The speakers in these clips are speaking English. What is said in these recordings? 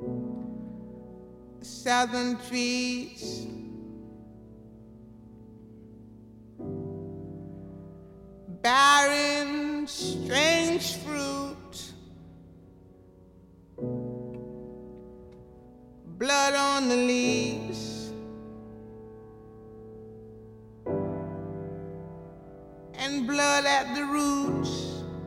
southern trees, barren, strange fruit, blood on the leaves, and blood at the roots.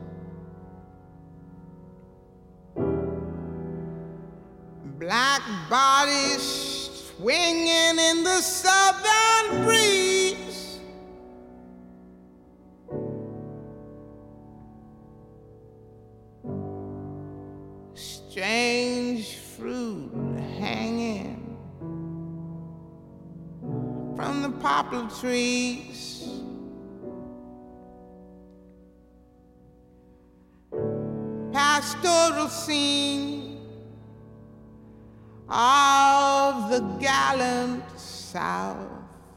Black bodies swinging in the southern breeze. Strange fruit hanging from the poplar trees. Pastoral scene of the gallant South.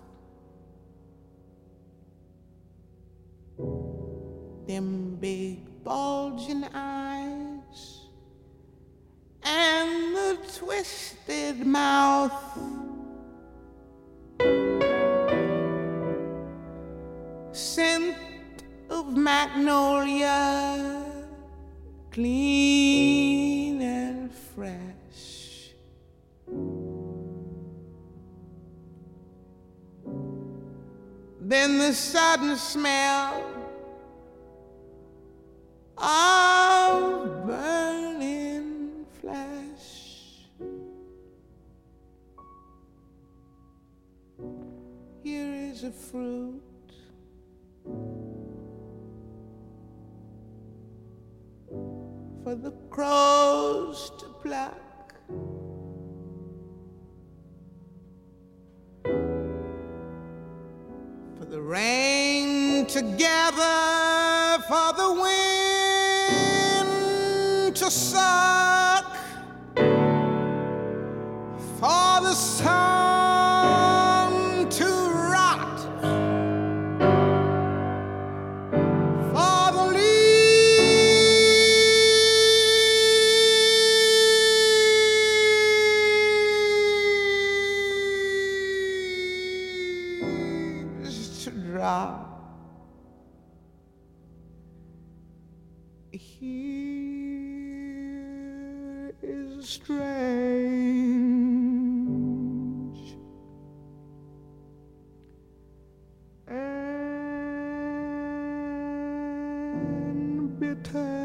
Them big bulging eyes and the twisted mouth. Scent of magnolia, clean and fresh. Then the sudden smell of burning flesh. Here is a fruit for the crows to pluck. The rain together for the wind to suck, for the sun to rot, for the leaves to drop. Here is strange and bitter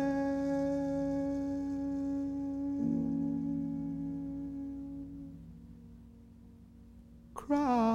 cry.